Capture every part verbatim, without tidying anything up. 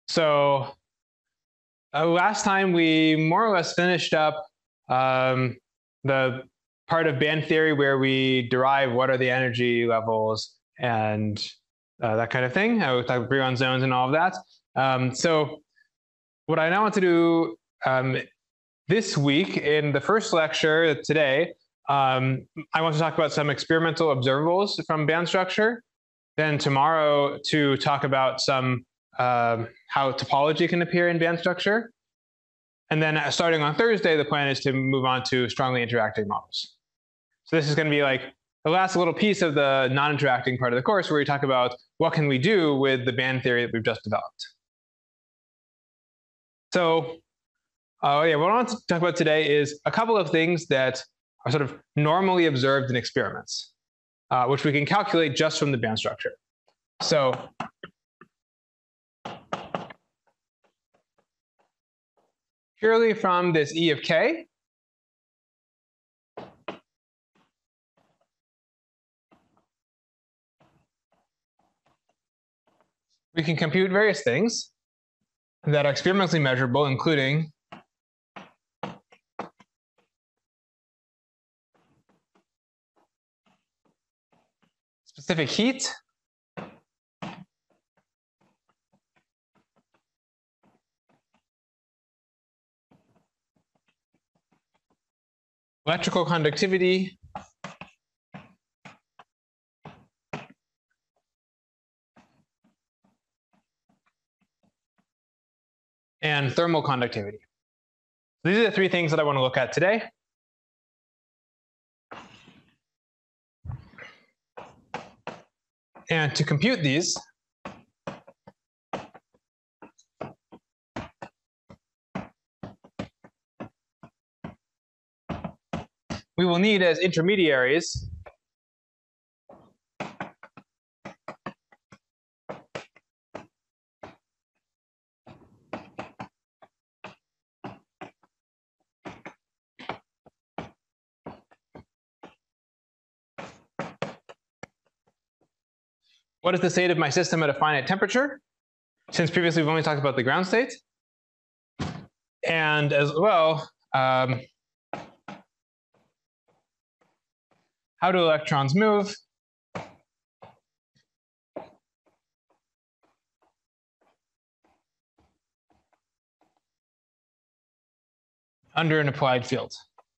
So uh, last time we more or less finished up um, the part of band theory where we derive what are the energy levels and uh, that kind of thing. I would talk about Brillouin zones and all of that. Um, so what I now want to do um, this week in the first lecture today, um, I want to talk about some experimental observables from band structure. Then tomorrow to talk about some um, how topology can appear in band structure. And then uh, starting on Thursday, the plan is to move on to strongly interacting models. So this is going to be like the last little piece of the non-interacting part of the course where we talk about what can we do with the band theory that we've just developed. So uh, yeah, what I want to talk about today is a couple of things that are sort of normally observed in experiments, uh, which we can calculate just from the band structure. So purely from this E of k, we can compute various things that are experimentally measurable, including specific heat, electrical conductivity, and thermal conductivity. These are the three things that I want to look at today. And to compute these, we will need as intermediaries what is the state of my system at a finite temperature, since previously we've only talked about the ground state, and as well, um, how do electrons move under an applied field.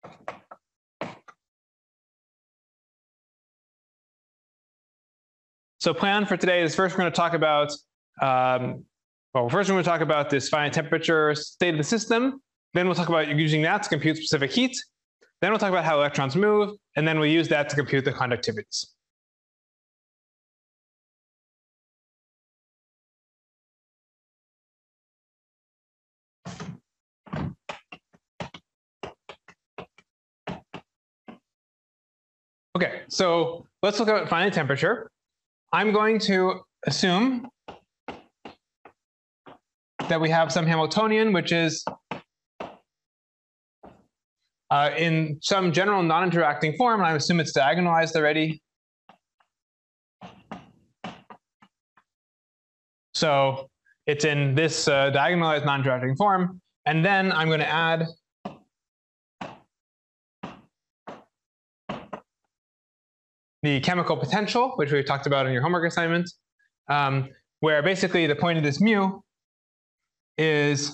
So plan for today is first we're going to talk about, um, well, first we're going to talk about this finite temperature state of the system. Then we'll talk about using that to compute specific heat. Then we'll talk about how electrons move, and then we'll use that to compute the conductivities. Okay, so let's look at finite temperature. I'm going to assume that we have some Hamiltonian, which is uh, in some general non-interacting form, and I assume it's diagonalized already. So it's in this uh, diagonalized non-interacting form, and then I'm going to add the chemical potential, which we talked about in your homework assignment, um, where basically the point of this mu is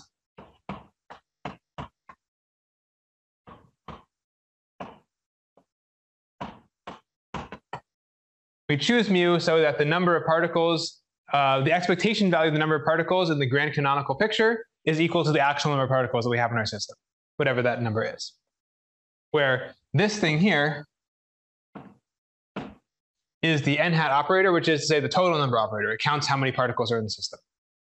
we choose mu so that the number of particles, uh, the expectation value of the number of particles in the grand canonical picture is equal to the actual number of particles that we have in our system, whatever that number is. Where this thing here is the n hat operator, which is to say the total number operator. It counts how many particles are in the system.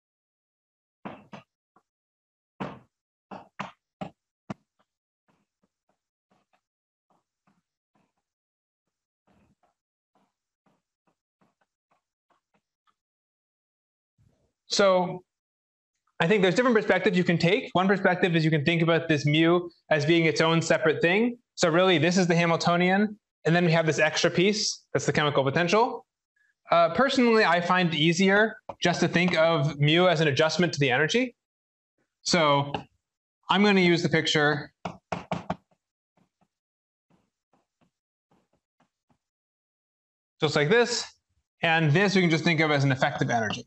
So I think there's different perspectives you can take. One perspective is you can think about this mu as being its own separate thing. So really, this is the Hamiltonian. And then we have this extra piece, that's the chemical potential. uh, personally, I find it easier just to think of mu as an adjustment to the energy. So I'm going to use the picture just like this. And this we can just think of as an effective energy.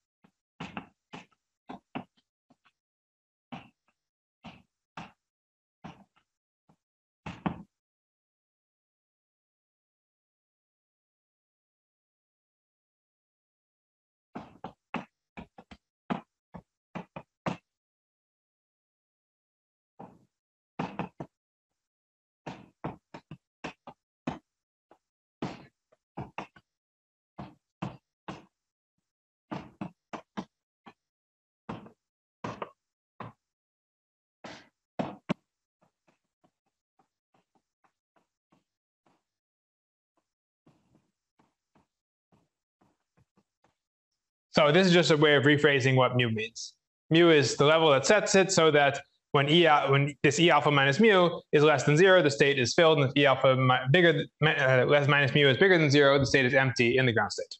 So this is just a way of rephrasing what mu means. Mu is the level that sets it so that when E when this E alpha minus mu is less than zero, the state is filled, and if E alpha bigger uh, less minus mu is bigger than zero, the state is empty in the ground state.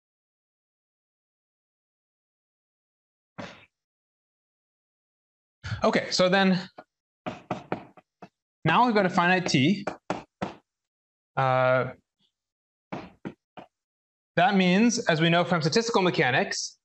Okay, so then now we go to finite t. Uh, That means, as we know from statistical mechanics,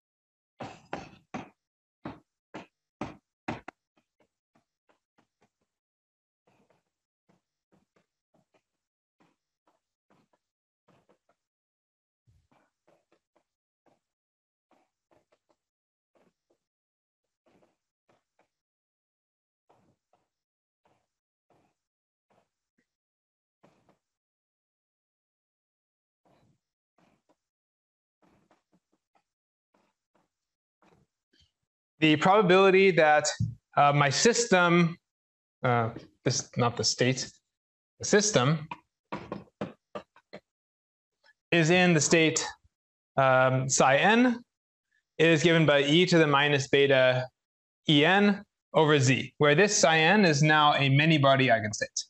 the probability that uh, my system, uh, this not the state, the system is in the state um, psi n is given by e to the minus beta en over z, where this psi n is now a many-body eigenstate.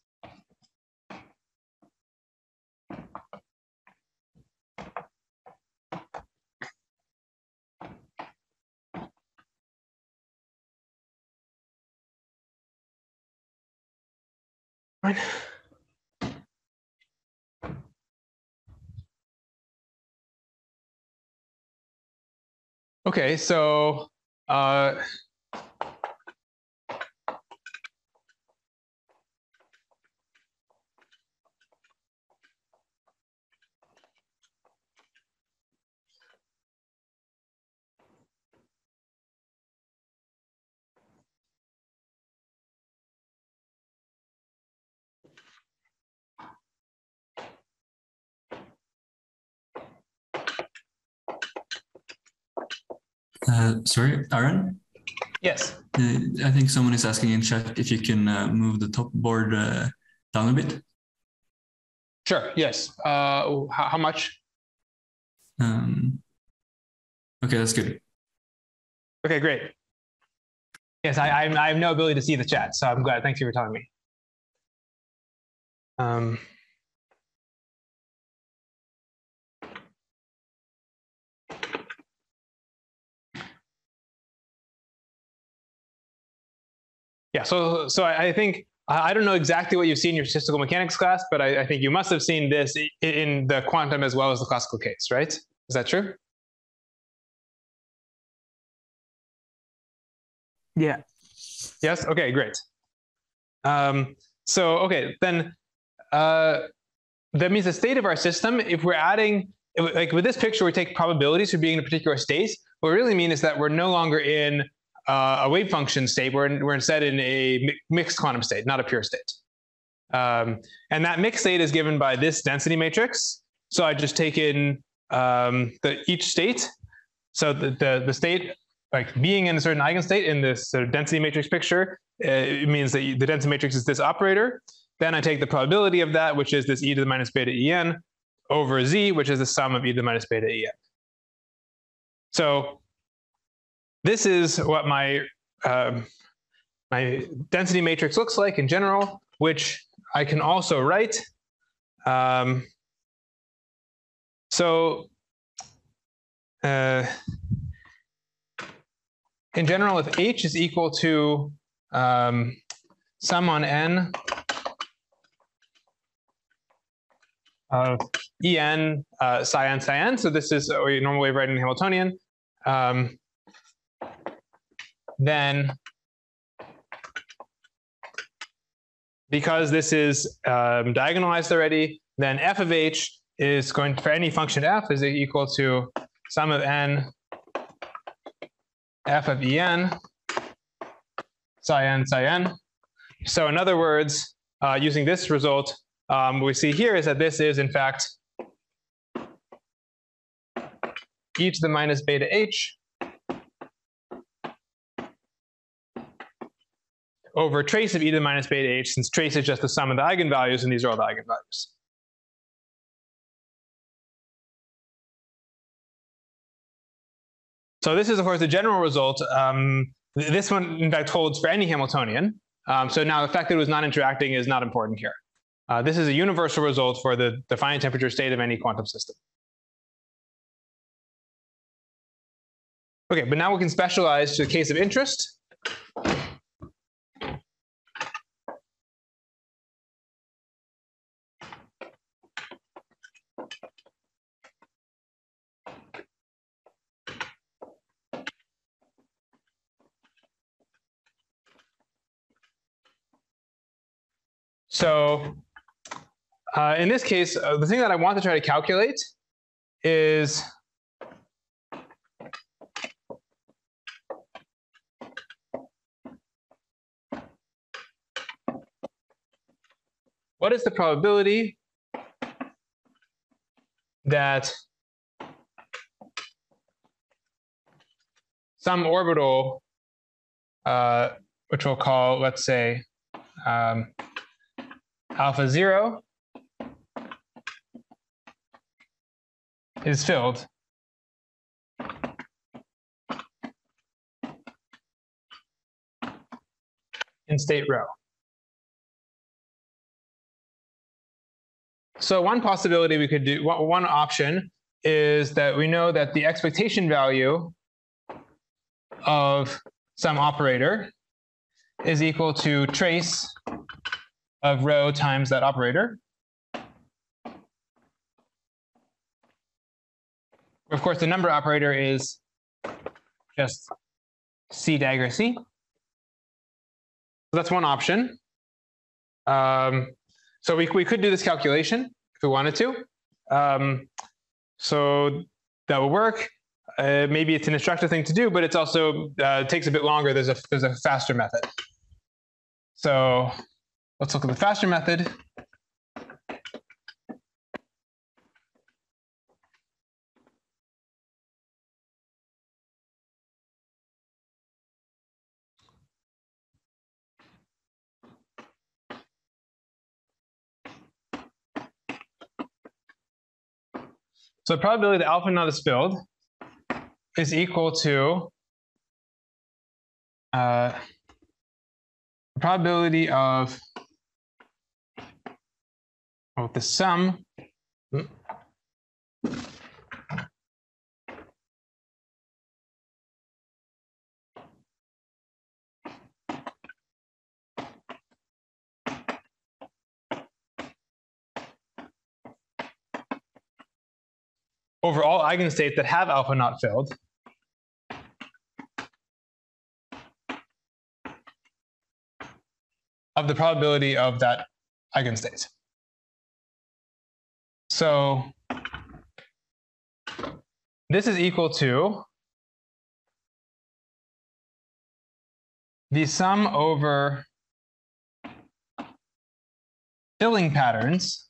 Right. Okay, so uh, Uh, sorry, Aaron? Yes. Uh, I think someone is asking in chat if you can uh, move the top board uh, down a bit. Sure, yes. Uh, how, how much? Um, okay, that's good. Okay, great. Yes, I, I, I have no ability to see the chat, so I'm glad. Thank you for telling me. Um, Yeah, so so I, I think I don't know exactly what you've seen in your statistical mechanics class, but I, I think you must have seen this in the quantum as well as the classical case, right? Is that true? Yeah. Yes. Okay. Great. Um, so okay, then uh, that means the state of our system. If we're adding, like with this picture, we take probabilities for being in a particular state. What we really mean is that we're no longer in Uh, a wave function state, we're, in, we're instead in a mi mixed quantum state, not a pure state. Um, and that mixed state is given by this density matrix. So I just take in um, the, each state. So the, the, the state, like being in a certain eigenstate in this sort of density matrix picture, uh, it means that the density matrix is this operator. Then I take the probability of that, which is this e to the minus beta en, over z, which is the sum of e to the minus beta en. So this is what my um, my density matrix looks like in general, which I can also write. Um, so uh, in general, if H is equal to um, sum on n of En uh, psi n psi n, so this is a normal way of writing the Hamiltonian, um, then because this is um, diagonalized already, then f of h is going to, for any function f is equal to sum of n f of En psi n psi n. So in other words, uh, using this result, um, what we see here is that this is in fact e to the minus beta h over trace of e to the minus beta h, since trace is just the sum of the eigenvalues, and these are all the eigenvalues. So this is, of course, the general result. Um, this one, in fact, holds for any Hamiltonian. Um, so now the fact that it was not interacting is not important here. Uh, this is a universal result for the, the finite temperature state of any quantum system. Okay, but now we can specialize to the case of interest. So uh, in this case, uh, the thing that I want to try to calculate is what is the probability that some orbital, uh, which we'll call, let's say, um, alpha zero, is filled in state rho. So one possibility we could do, one option is that we know that the expectation value of some operator is equal to trace of rho times that operator. Of course, the number operator is just C dagger C. So that's one option. Um, so we, we could do this calculation if we wanted to. Um, so that would work. Uh, maybe it's an instructive thing to do, but it's also uh, takes a bit longer. There's a there's a faster method. So let's look at the faster method. So the probability that alpha naught is filled is equal to uh, the probability of oh, the sum over all eigenstates that have alpha not filled of the probability of that eigenstate. So this is equal to the sum over filling patterns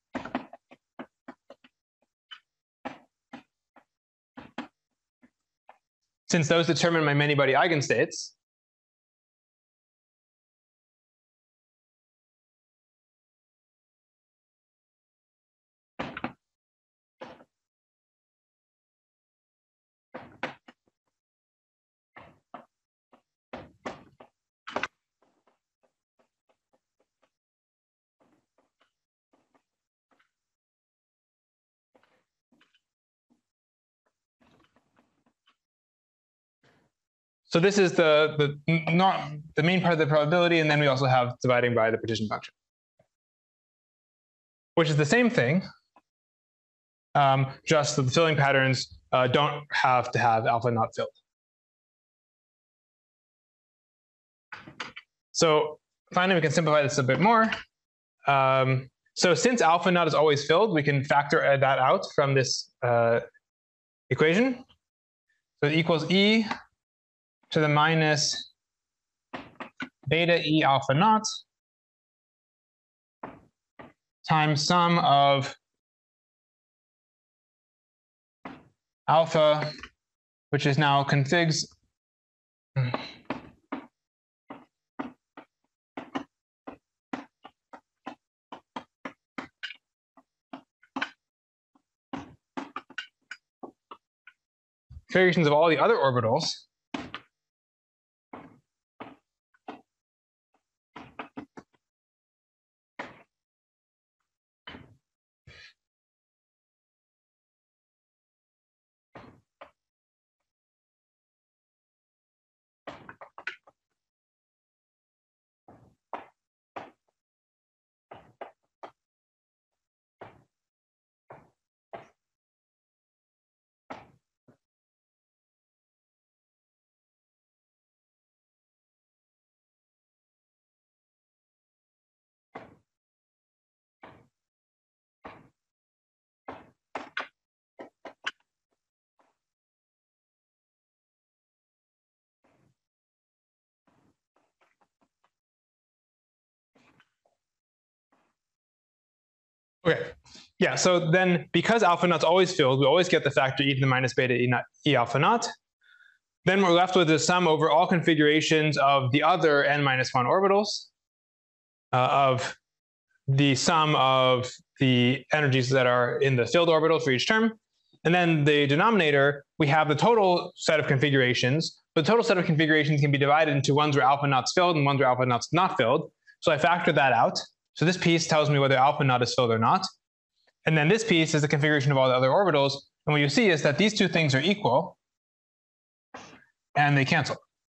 since those determine my many-body eigenstates. so this is the, the, not the main part of the probability, and then we also have dividing by the partition function, which is the same thing, um, just that the filling patterns uh, don't have to have alpha not filled. So finally, we can simplify this a bit more. Um, so since alpha naught is always filled, we can factor that out from this uh, equation. So it equals e to the minus beta e alpha naught times sum of alpha, which is now configs. Configurations of all the other orbitals. Okay, yeah, so then because alpha naught's always filled, we always get the factor e to the minus beta e, naught, e alpha naught. Then we're left with the sum over all configurations of the other n minus one orbitals uh, of the sum of the energies that are in the filled orbital for each term. And then the denominator, we have the total set of configurations. The total set of configurations can be divided into ones where alpha naught's filled and ones where alpha naught's not filled. So I factor that out. So this piece tells me whether alpha naught is filled or not. And then this piece is the configuration of all the other orbitals. And what you see is that these two things are equal and they cancel.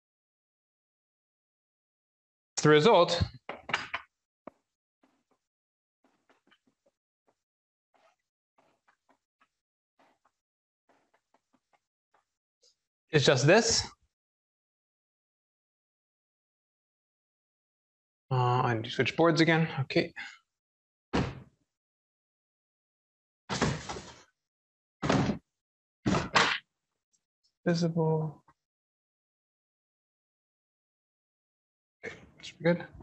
The result is just this. Uh, I need to switch boards again. Okay. Visible. Okay, should be good.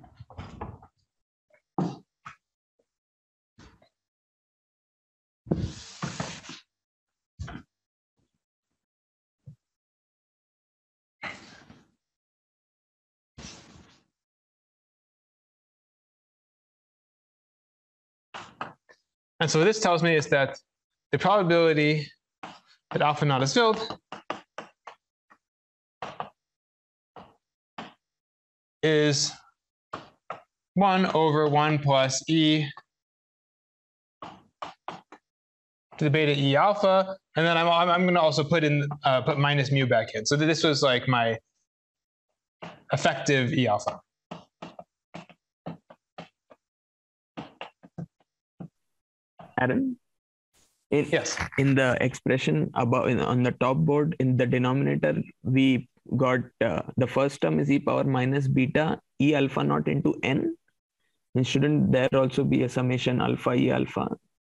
And so what this tells me is that the probability that alpha naught is filled is one over one plus e to the beta e alpha, and then I'm I'm going to also put in uh, put minus mu back in. So this was like my effective e alpha. Aaron, in, yes. In the expression above in, on the top board, in the denominator, we got uh, the first term is e power minus beta e alpha naught into n. And shouldn't there also be a summation alpha e alpha?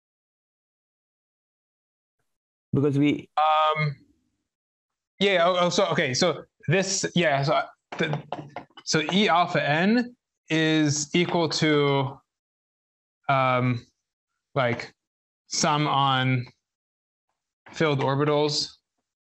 Because we um yeah oh, oh so okay so this yeah so the, so e alpha n is equal to um like sum on filled orbitals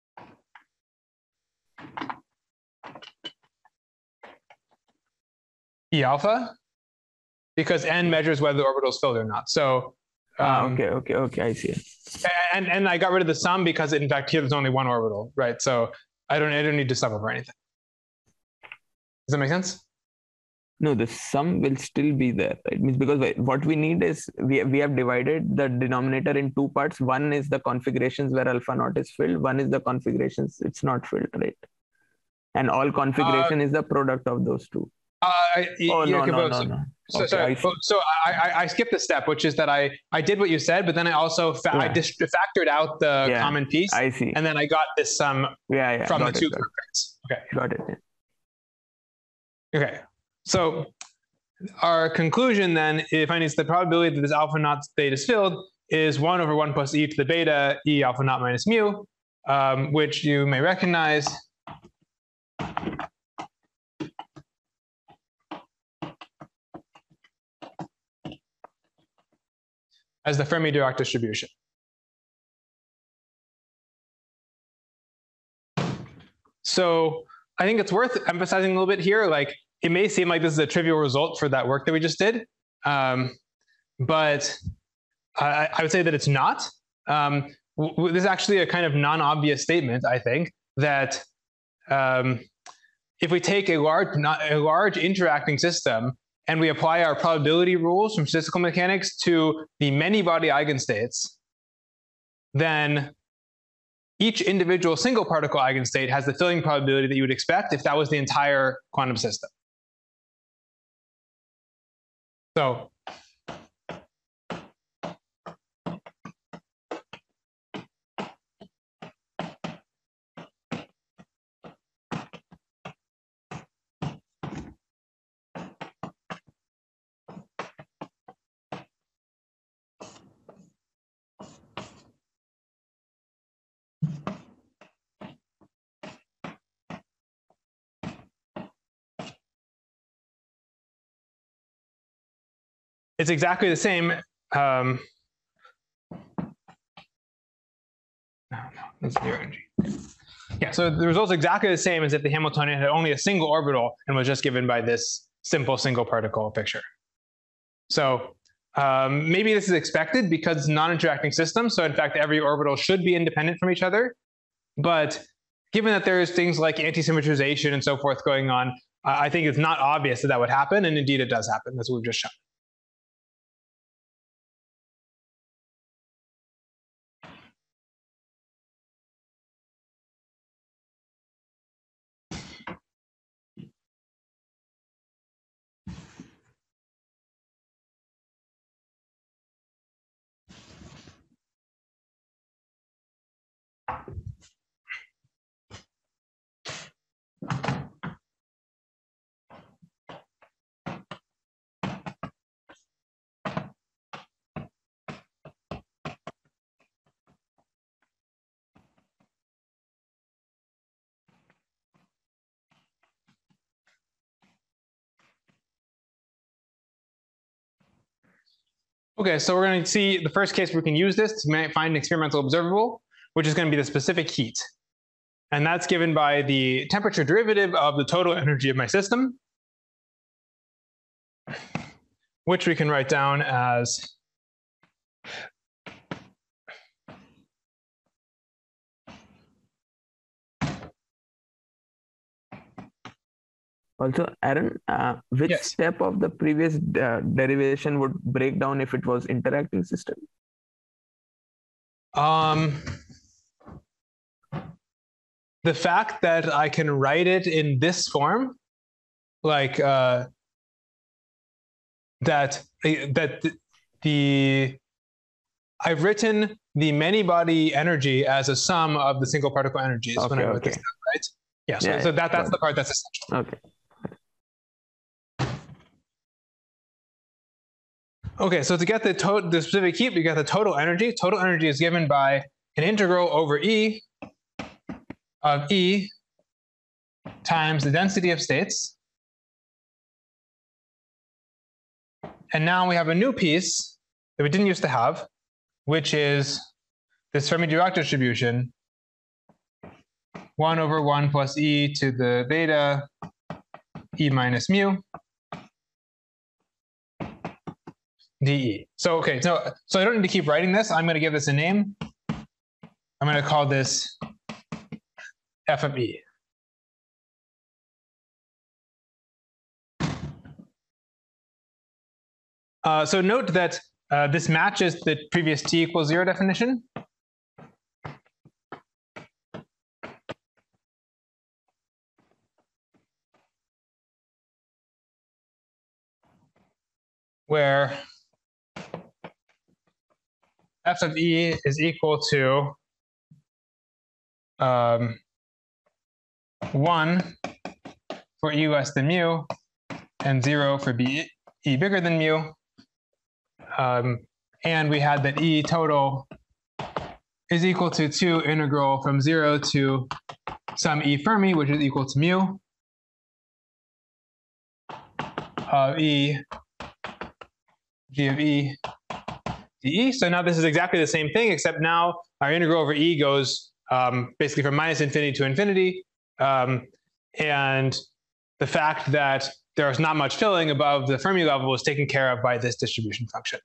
e alpha, because n measures whether the orbital is filled or not. So um, ah, okay okay okay I see. And and I got rid of the sum because in fact here there's only one orbital, right? So I don't I don't need to sum over anything. Does that make sense? No, the sum will still be there. It means because what we need is we we have divided the denominator in two parts. One is the configurations where alpha naught is filled. One is the configurations it's not filled, right? And all configuration uh, is the product of those two. Uh, oh, yeah, no, no, so, no, no. So, okay, sorry, I so I, I, I skipped a step, which is that I, I did what you said, but then I also fa yeah. I just factored out the yeah, common piece. I see. And then I got this sum yeah, yeah, from the it, two contracts. Okay. Got it. Yeah. Okay. So our conclusion then, if I need the probability that this alpha naught state is filled is one over one plus e to the beta e alpha naught minus mu, um, which you may recognize as the Fermi-Dirac distribution. So I think it's worth emphasizing a little bit here. Like, it may seem like this is a trivial result for that work that we just did, um, but I, I would say that it's not. Um, this is actually a kind of non-obvious statement, I think, that um, if we take a large, not, a large interacting system and we apply our probability rules from statistical mechanics to the many-body eigenstates, then each individual single particle eigenstate has the filling probability that you would expect if that was the entire quantum system. So it's exactly the same. Um, no, no, that's zero energy. Yeah, so the result's exactly the same as if the Hamiltonian had only a single orbital and was just given by this simple single particle picture. So um, maybe this is expected because it's a non-interacting system. So in fact, every orbital should be independent from each other. But given that there's things like anti-symmetrization and so forth going on, uh, I think it's not obvious that that would happen. And indeed, it does happen. That's what we've just shown. Okay, so we're going to see the first case where we can use this to find an experimental observable, which is going to be the specific heat. And that's given by the temperature derivative of the total energy of my system, which we can write down as Also, Aaron, uh, which yes. step of the previous uh, derivation would break down if it was interacting system? Um, the fact that I can write it in this form, like uh, that that the I've written the many-body energy as a sum of the single particle energies okay, when I wrote okay. this down, right? Yeah, so, yeah, so that that's yeah. the part that's essential. Okay. Okay, so to get the, to the specific heat, we get the total energy. Total energy is given by an integral over E of E times the density of states. And now we have a new piece that we didn't used to have, which is this Fermi-Dirac distribution, one over one plus E to the beta E minus mu dE. So, okay, so, so I don't need to keep writing this. I'm going to give this a name. I'm going to call this F of E. Uh, so note that uh, this matches the previous t equals zero definition. where f of E is equal to um, one for E less than mu and zero for B, E bigger than mu. Um, and we had that E total is equal to two integral from zero to some E Fermi, which is equal to mu of E G of E dE. So now this is exactly the same thing, except now our integral over E goes um, basically from minus infinity to infinity. Um, and the fact that there's not much filling above the Fermi level is taken care of by this distribution function.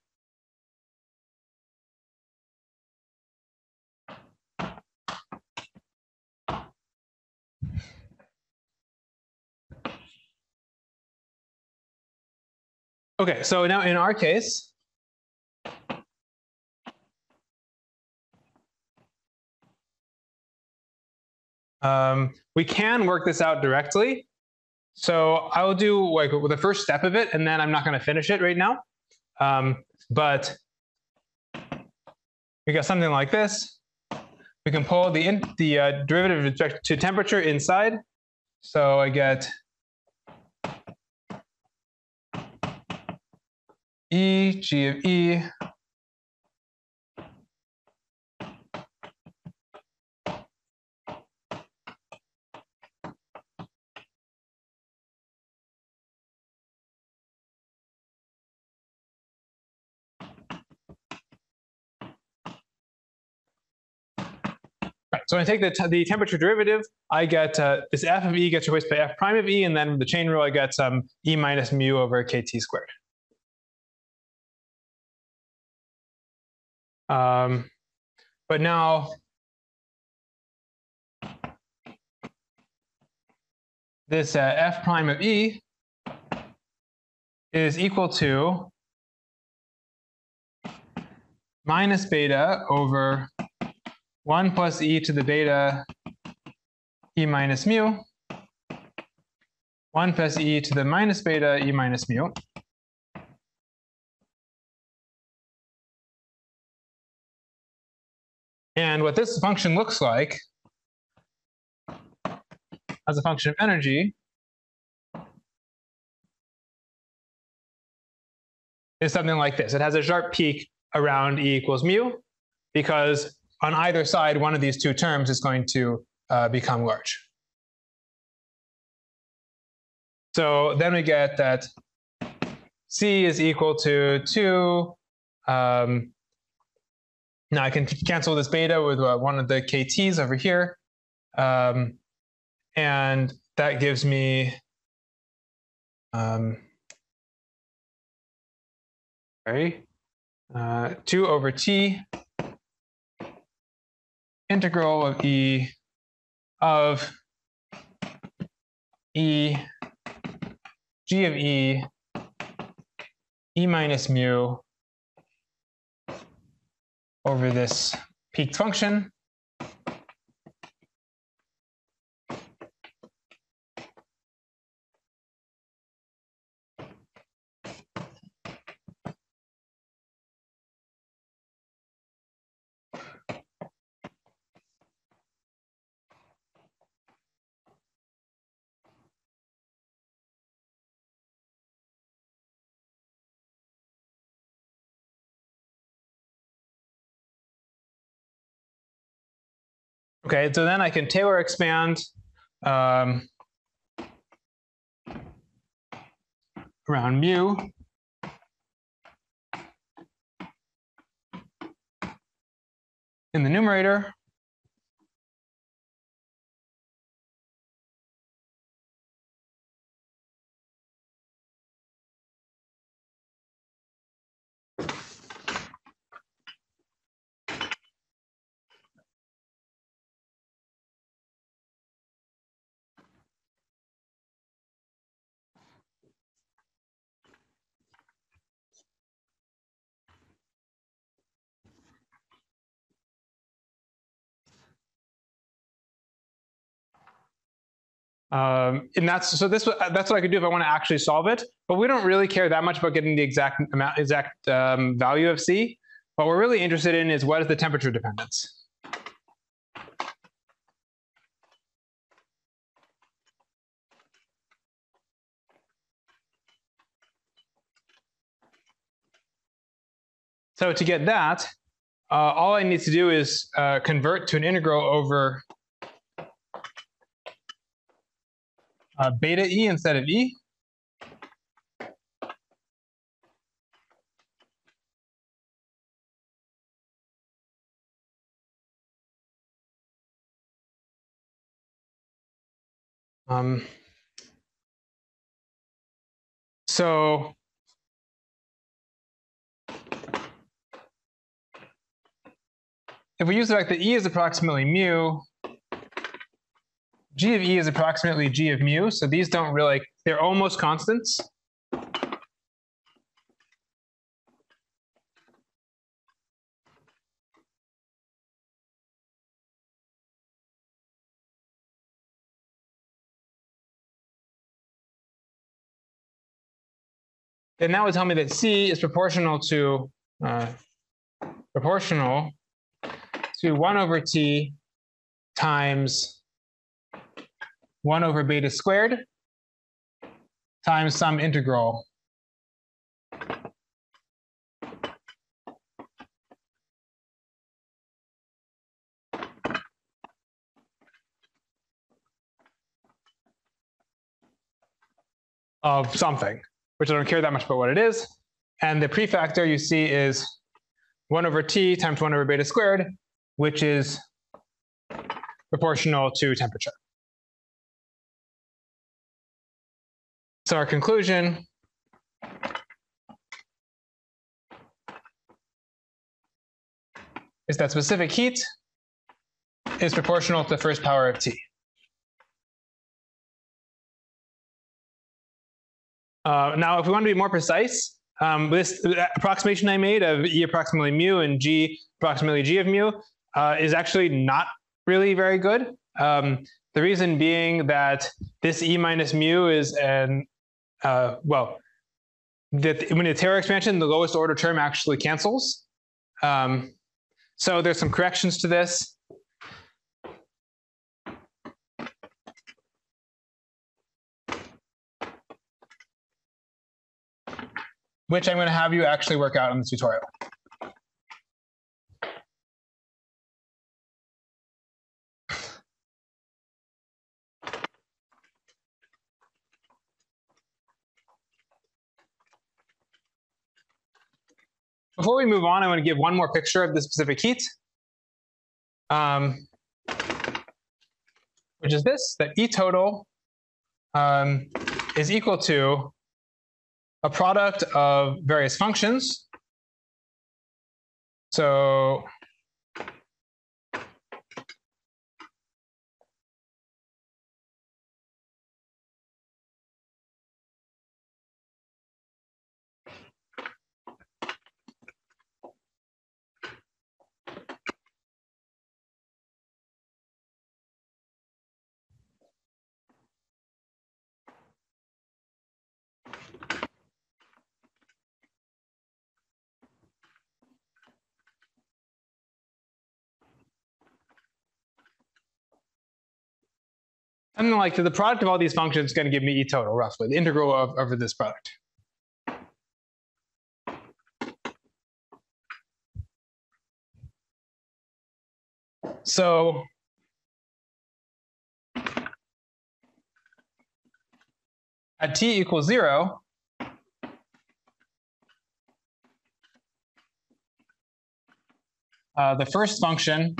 Okay, so now in our case, um, we can work this out directly. So I will do like the first step of it, and then I'm not going to finish it right now. Um, but we got something like this. We can pull the in, the uh, derivative with respect to temperature inside. So I get E G of E Right, so when I take the, the temperature derivative, I get uh, this f of E gets replaced by f prime of E, and then the chain rule I get some E minus mu over kt squared. Um, but now this uh, f prime of E is equal to minus beta over one plus e to the beta e minus mu, one plus e to the minus beta e minus mu. And what this function looks like as a function of energy is something like this. It has a sharp peak around E equals mu, because on either side, one of these two terms is going to uh, become large. So then we get that C is equal to two. Um, now I can cancel this beta with uh, one of the K Ts over here. Um, and that gives me um, sorry, uh, two over T integral of E of E G of E E minus mu over this peaked function. Okay, so then I can Taylor expand um, around mu in the numerator. Um, and that's so this that's what I could do if I want to actually solve it. But we don't really care that much about getting the exact amount, exact um, value of C. What we're really interested in is what is the temperature dependence. So to get that, uh, all I need to do is uh, convert to an integral over uh, beta E instead of E. Um, so if we use the fact that E is approximately mu, G of E is approximately G of mu, so these don't really, they're almost constants. Then that would tell me that C is proportional to uh, proportional to one over T times one over beta squared times some integral of something, which I don't care that much about what it is. And the prefactor you see is one over T times one over beta squared, which is proportional to temperature. So our conclusion is that specific heat is proportional to the first power of T. Uh, now, if we want to be more precise, um, this approximation I made of E approximately mu and G approximately G of mu uh, is actually not really very good. Um, the reason being that this E minus mu is an, uh, well, that when it's Taylor expansion, the lowest order term actually cancels. Um, so there's some corrections to this. Which I'm going to have you actually work out in the tutorial. Before we move on, I want to give one more picture of the specific heat, um, which is this, that E total um, is equal to a product of various functions. So something like the product of all these functions is going to give me E total, roughly, the integral of, over this product. So at T equals zero, uh, the first function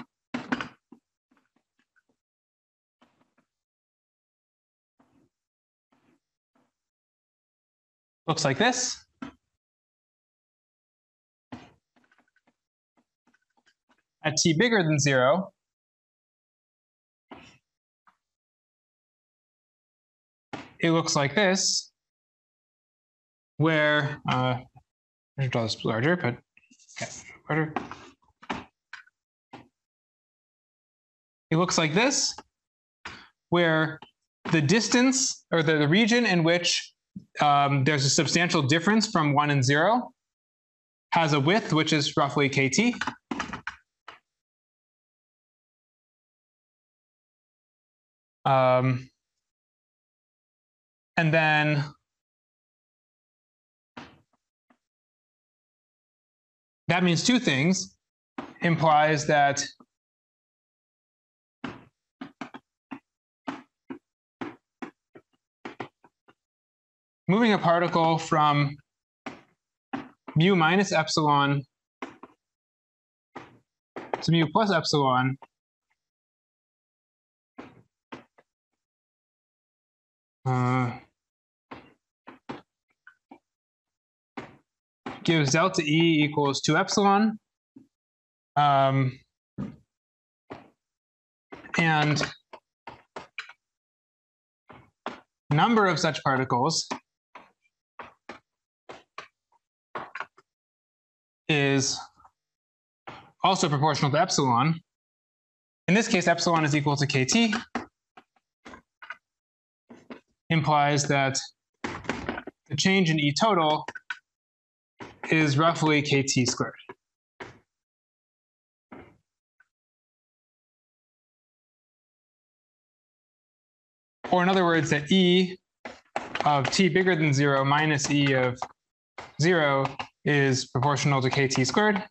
looks like this. At T bigger than zero, it looks like this, where, uh, I should draw this larger, but okay, larger. It looks like this, where the distance or the, the region in which um, there's a substantial difference from one and zero has a width which is roughly kt. Um, and then that means two things. Implies that moving a particle from mu minus epsilon to mu plus epsilon uh, gives delta E equals two epsilon. Um, and number of such particles is also proportional to epsilon. In this case, epsilon is equal to kt. Implies that the change in E total is roughly kt squared. Or in other words, that E of t bigger than zero minus E of zero is proportional to kt squared.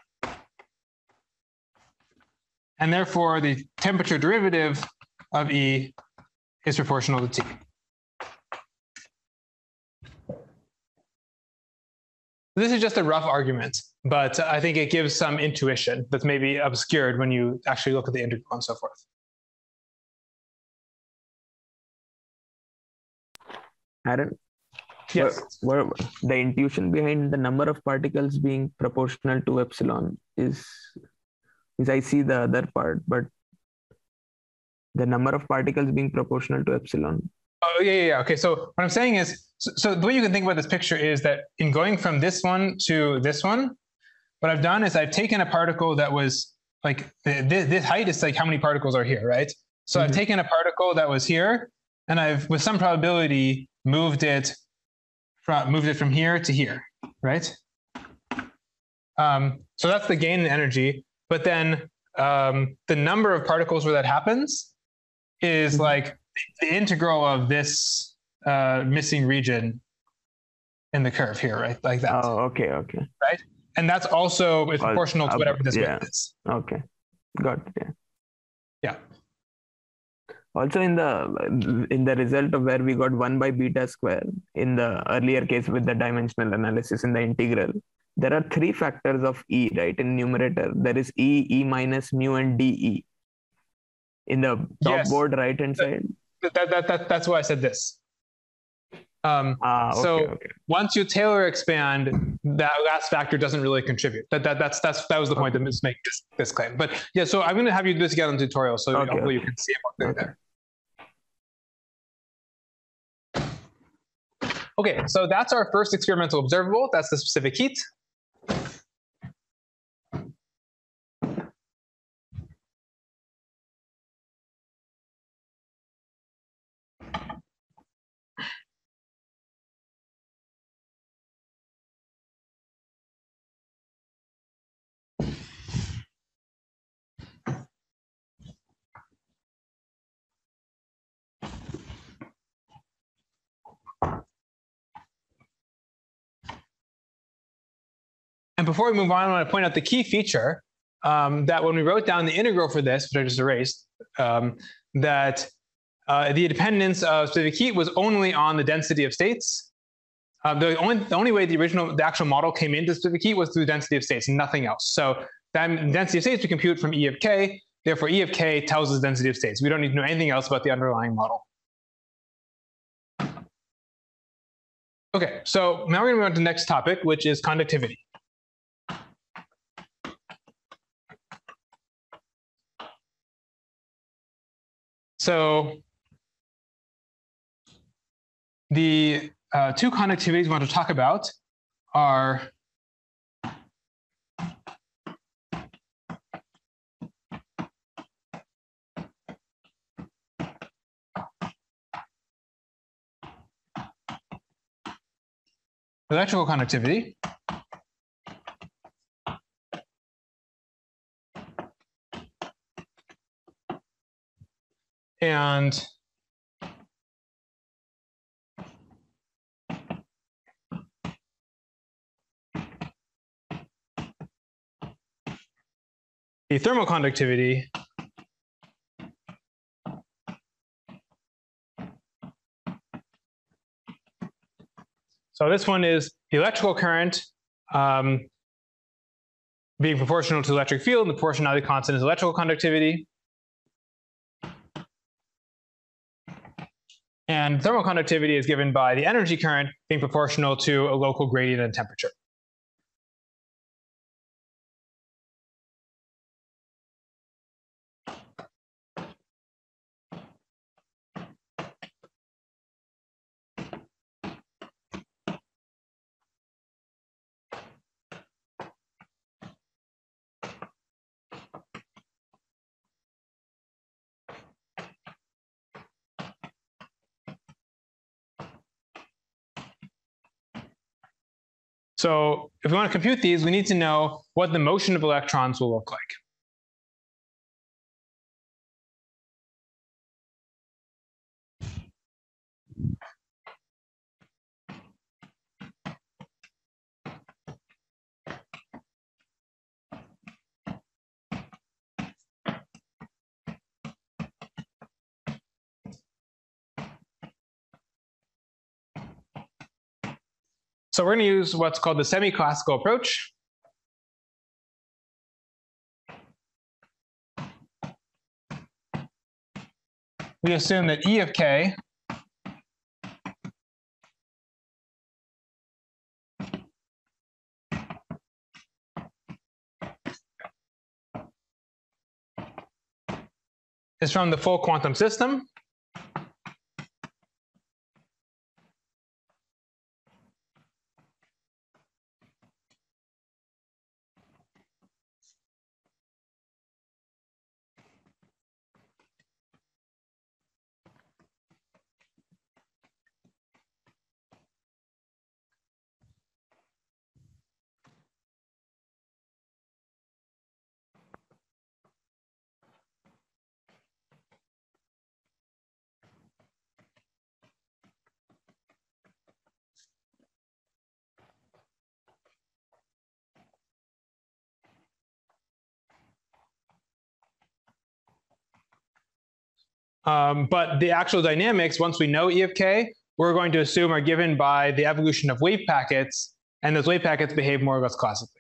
And therefore, the temperature derivative of E is proportional to T. This is just a rough argument, but I think it gives some intuition that's maybe obscured when you actually look at the integral and so forth. Aaron? Yes. Where, where, the intuition behind the number of particles being proportional to epsilon is, is I see the other part, but the number of particles being proportional to epsilon. Oh, yeah, yeah, yeah. Okay, so what I'm saying is, so, so the way you can think about this picture is that in going from this one to this one, what I've done is I've taken a particle that was like, this, this height is like how many particles are here, right? So mm-hmm. I've taken a particle that was here, and I've, with some probability, moved it from moved it from here to here, right? Um, so that's the gain in energy. But then um, the number of particles where that happens is mm-hmm. like the integral of this uh, missing region in the curve here, right? Like that. Oh, okay, okay. Right, and that's also it's proportional to whatever this yeah. width is. Okay, got it. Yeah. Yeah. Also, in the in the result of where we got one by beta square in the earlier case with the dimensional analysis in the integral, there are three factors of E, right? In numerator, there is E, E minus mu, and dE. In the top yes. board right hand side. That, that, that, that, that's why I said this. Um, ah, okay, so okay. once you Taylor expand, that last factor doesn't really contribute. That that that's that's that was the point okay. that make this this claim. But yeah, so I'm going to have you do this again on the tutorial, so okay, hopefully okay. you can see it more clearly there. Okay, so that's our first experimental observable. That's the specific heat. And before we move on, I want to point out the key feature um, that when we wrote down the integral for this, which I just erased, um, that uh, the dependence of specific heat was only on the density of states. Uh, the only the only way the original the actual model came into specific heat was through the density of states, nothing else. So that density of states we compute from E of k. Therefore, E of k tells us the density of states. We don't need to know anything else about the underlying model. Okay, so now we're going to move on to the next topic, which is conductivity. So the uh, two conductivities we want to talk about are electrical conductivity. And the thermal conductivity so this one is the electrical current um, being proportional to the electric field, and the proportionality constant is electrical conductivity. And thermal conductivity is given by the energy current being proportional to a local gradient in temperature. So if we want to compute these, we need to know what the motion of electrons will look like. So we're going to use what's called the semi-classical approach. We assume that E of k is from the full quantum system. Um, but the actual dynamics, once we know E of k, we're going to assume are given by the evolution of wave packets, and those wave packets behave more or less classically.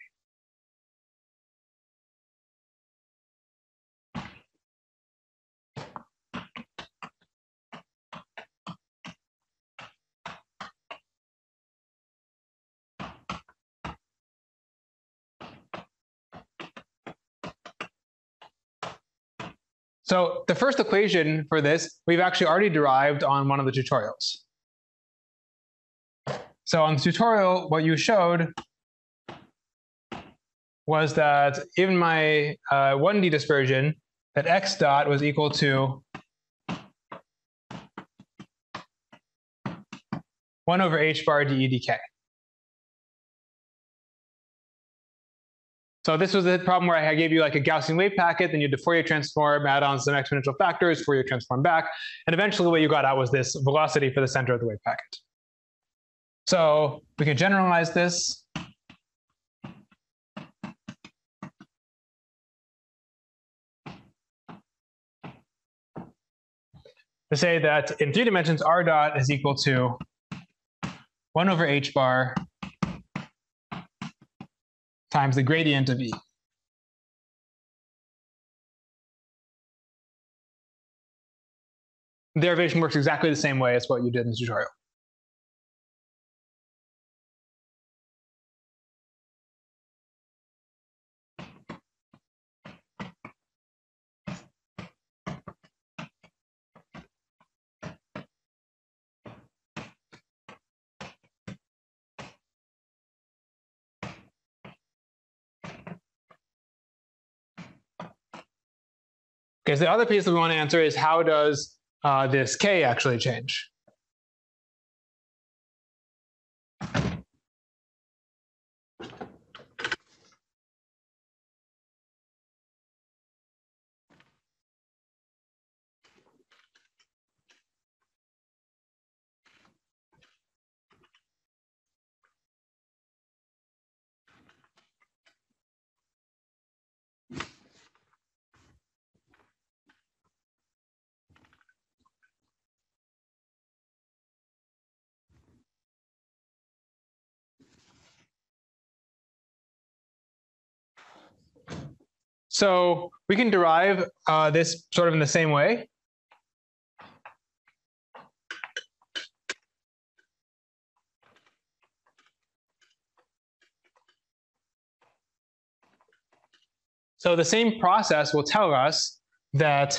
So the first equation for this, we've actually already derived on one of the tutorials. So on the tutorial, what you showed was that in my uh, one D dispersion, that x dot was equal to one over h bar dE dk. So this was the problem where I gave you like a Gaussian wave packet, then you had to Fourier transform, add on some exponential factors, Fourier transform back, and eventually what you got out was this velocity for the center of the wave packet. So we can generalize this. To say that in three dimensions, r dot is equal to one over h bar times the gradient of E. The derivation works exactly the same way as what you did in the tutorial. Okay, so the other piece that we want to answer is how does uh, this k actually change? So we can derive uh, this sort of in the same way. So the same process will tell us that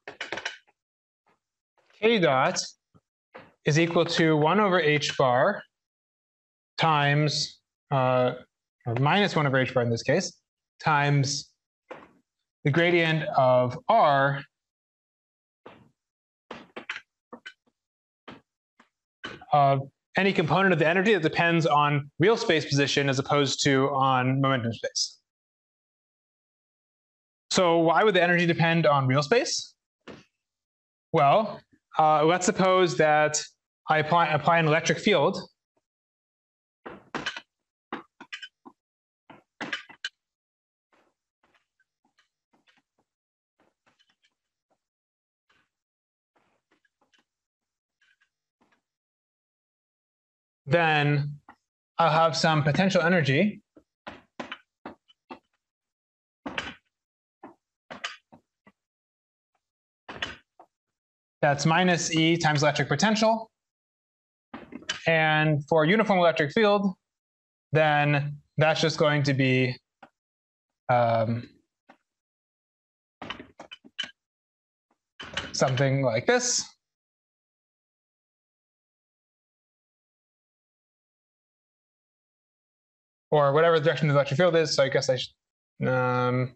k dot is equal to one over h bar times, uh, or minus one over h bar in this case, times the gradient of r of any component of the energy that depends on real space position as opposed to on momentum space. So why would the energy depend on real space? Well, uh, let's suppose that I apply, apply an electric field. Then I'll have some potential energy that's minus E times electric potential. And for a uniform electric field, then that's just going to be um, something like this. Or whatever the direction of the electric field is. So I guess I should, um,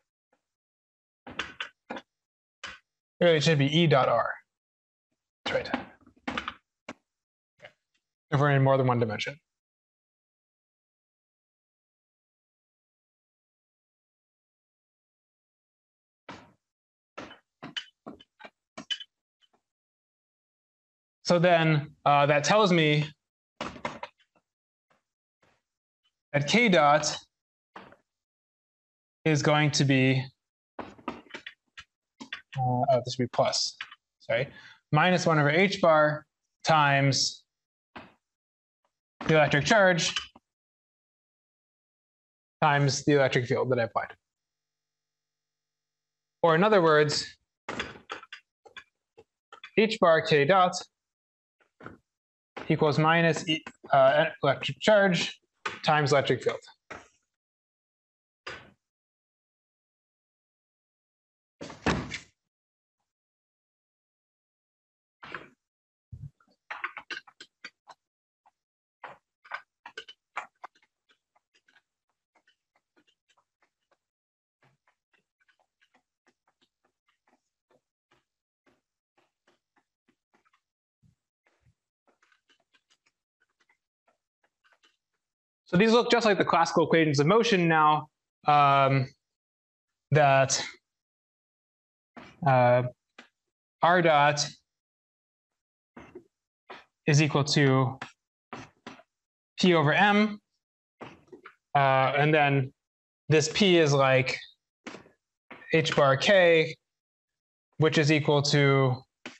really it should be E dot R. That's right. Okay. If we're in more than one dimension. So then uh, that tells me that k dot is going to be, uh, oh, this would be plus, sorry, minus one over h bar times the electric charge times the electric field that I applied. Or in other words, h bar k dot equals minus e, uh, electric charge times electric field. So these look just like the classical equations of motion now, um, that uh, r dot is equal to p over m, uh, and then this p is like h bar k, which is equal to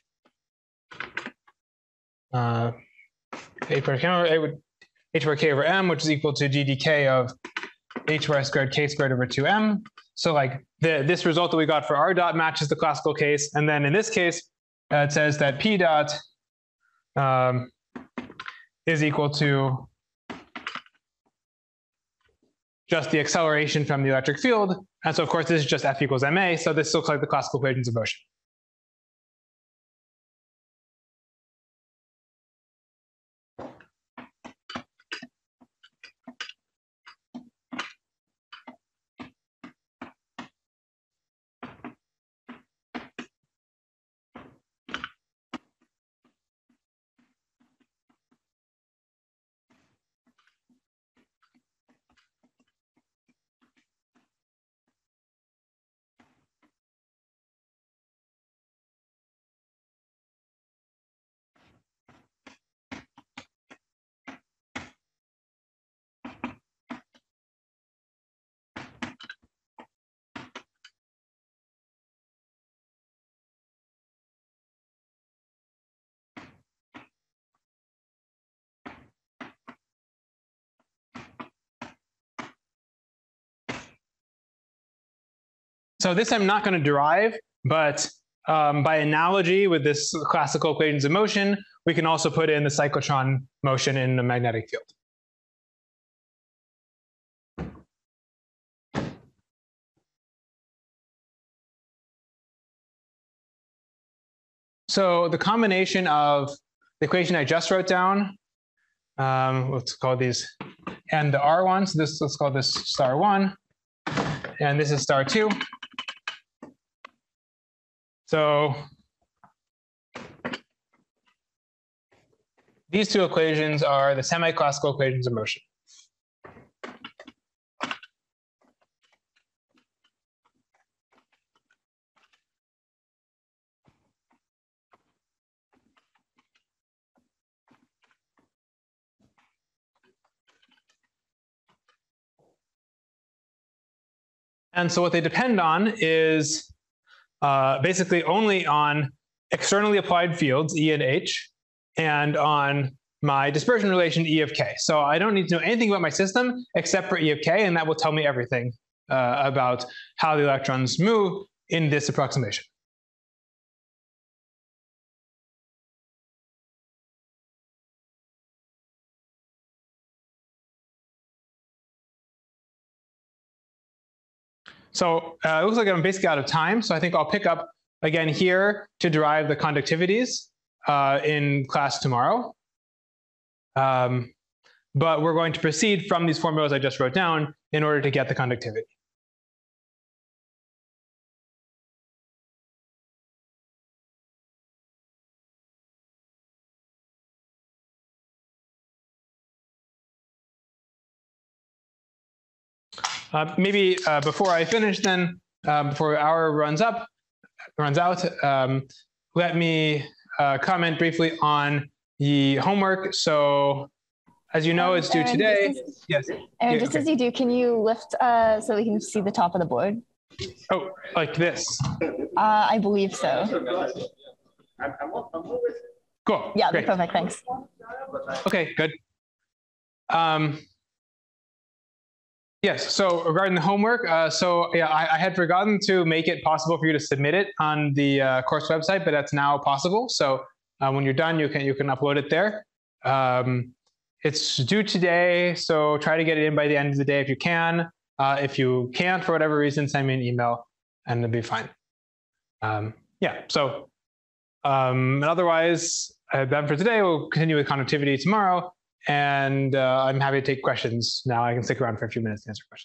uh, h bar k, h bar k over m, which is equal to g d k of h bar squared k squared over two m. So like the, this result that we got for r dot matches the classical case. And then in this case, uh, it says that p dot um, is equal to just the acceleration from the electric field. And so of course, this is just F equals ma. So this looks like the classical equations of motion. So this I'm not going to derive, but um, by analogy with this classical equations of motion, we can also put in the cyclotron motion in the magnetic field. So the combination of the equation I just wrote down, um, let's call these, and the R one, so this, let's call this star one, and this is star two. So these two equations are the semi-classical equations of motion. And so what they depend on is uh, basically only on externally applied fields, E and H, and on my dispersion relation, E of K. So I don't need to know anything about my system except for E of K, and that will tell me everything uh, about how the electrons move in this approximation. So uh, it looks like I'm basically out of time. So I think I'll pick up again here to derive the conductivities uh, in class tomorrow. Um, but we're going to proceed from these formulas I just wrote down in order to get the conductivity. Uh, maybe uh, before I finish then, uh, before the hour runs up, runs out, um, let me uh, comment briefly on the homework. So as you know, um, it's due Aaron, today. Is, yes. Aaron, yeah, just okay. as you do, can you lift uh, so we can see the top of the board? Oh, like this? Uh, I believe so. Cool. Yeah, great. perfect, thanks. Okay, good. Um, Yes, so regarding the homework, uh, so yeah, I, I had forgotten to make it possible for you to submit it on the uh, course website, but that's now possible. So uh, when you're done, you can you can upload it there. Um, it's due today, so try to get it in by the end of the day if you can. Uh, if you can't, for whatever reason, send me an email and it'll be fine. Um, yeah, so um, and otherwise, uh, that for today. We'll continue with conductivity tomorrow. And uh, I'm happy to take questions now. I can stick around for a few minutes to answer questions.